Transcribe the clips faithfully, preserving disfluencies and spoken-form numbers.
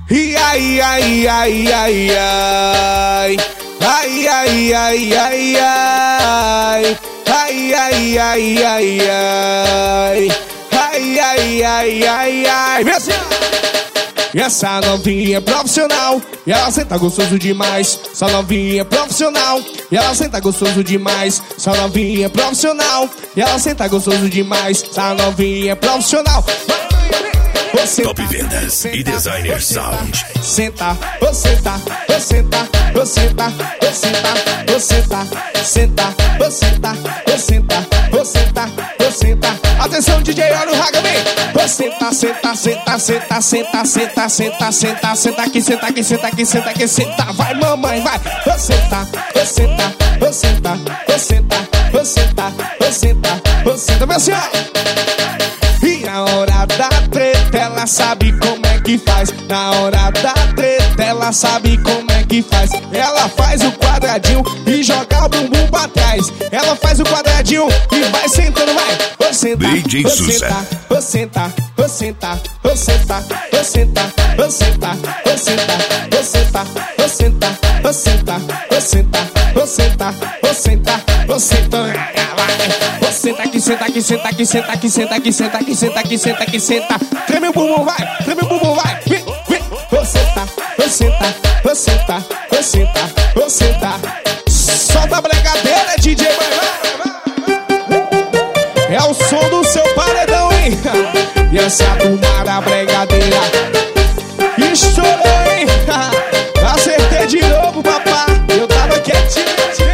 E ai, ai, ai, ai, ai. Ai, ai, ai, ai, ai. Ai, ai, ai, ai, ai. Ai, ai, ai, ai, ai. Vem assim. E essa novinha é profissional, e ela senta gostoso demais. Essa novinha é profissional, e ela senta gostoso demais. Essa novinha é profissional, e ela senta gostoso demais. Essa novinha é profissional. Você Top Vendas e Designer Sound. Senta, você tá, você tá, você tá, você tá, você tá, senta, você tá, você tá, você tá, você tá. Atenção, D J, olha o raga, vem. Você tá, senta, senta, senta, senta, senta, senta, senta, senta aqui, senta aqui, senta aqui, senta aqui, senta. Vai, mamãe, vai. Você tá, você tá, você tá, você tá, você tá, você tá, você tá, meu senhor. E na hora da treta ela sabe como é que faz. Na hora da treta ela sabe como é que faz. Ela faz o quadradinho e joga o bumbum pra trás. Ela faz o quadradinho e vai sentando, vai. Você tá, você tá, você tá, você tá, você tá, você tá, você tá, você tá, você tá, você tá, você tá, você tá, você tá, você tá, você tá. Você tá aqui, senta aqui, senta aqui, senta aqui, senta aqui, senta aqui, senta aqui, senta aqui, senta. Treme o bumbum, vai, treme o bumbum, vai. Vem, vem. Você tá, você tá, você tá, você tá, você tá. Solta a bregadeira, D J, vai, vai. É o som do seu paredão, hein? E essa turma da bregadeira estourou, hein? Acertei de novo, papá. Eu tava quietinho.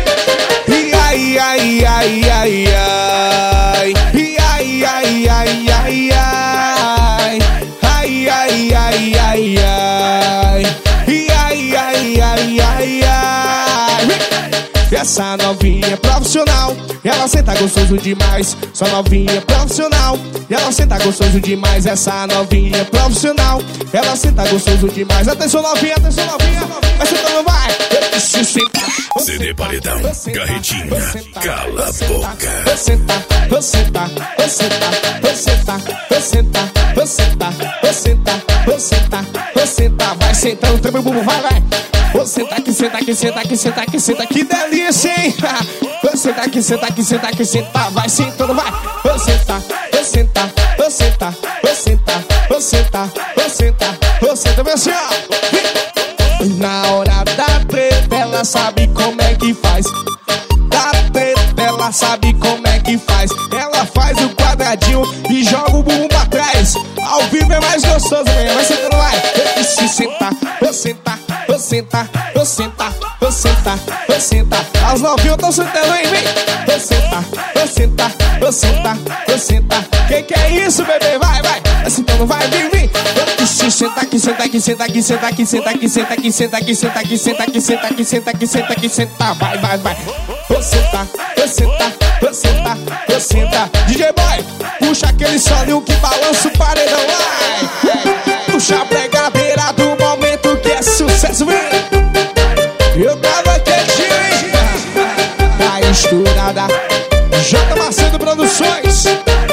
E ai, ai, ai, ai, ai. E ai, ai, ai, ai, ai. Ai, ai, ai, ai, ai. E ai, ai, ai, ai, ai. Essa novinha é profissional, ela senta gostoso demais. Essa novinha é profissional, ela senta gostoso demais. Essa novinha é profissional, ela senta gostoso demais. Atenção novinha, atenção novinha, vai sentando, vai. C D Paredão, Carretinha, cala a boca. Você tá, você tá, você tá, você tá, você tá, você tá, você tá, você tá, você tá. Vai sentando, treme o bumbum, vai, vai. Você tá aqui, senta aqui, senta aqui, senta aqui, senta aqui, delícia, hein? Você tá aqui, senta aqui, senta aqui, senta, vai sentando, vai. Você tá, você tá, você tá, você tá, você tá, você tá, você tá, meu senhor. Na hora da treta ela sabe como é que faz. Da treta ela sabe como é que faz. Ela faz o quadradinho e joga o bumbum pra trás. Ao vivo é mais gostoso, mesmo. Vai sentando, vai. Se sentar, você tá, você tá, você tá, você tá, você tá. As novinhas tão sentando, hein, vem. Você tá, você tá, você tá, você tá. Que que é isso, bebê? Vai, vai. Vai sentando, vai, vem, vem. Se senta aqui, senta aqui, senta aqui, senta aqui, senta aqui, senta aqui, senta aqui, senta aqui, senta aqui, senta aqui, senta aqui, senta aqui, senta. Vai, vai, vai. Você tá, você tá, você tá, você tá. D J Boy, puxa aquele solinho que balança o paredão, vai. Puxa a bregadeira do momento que é sucesso, vem. Eu tava quietinho, hein? Tá estourada. J Macedo Produções.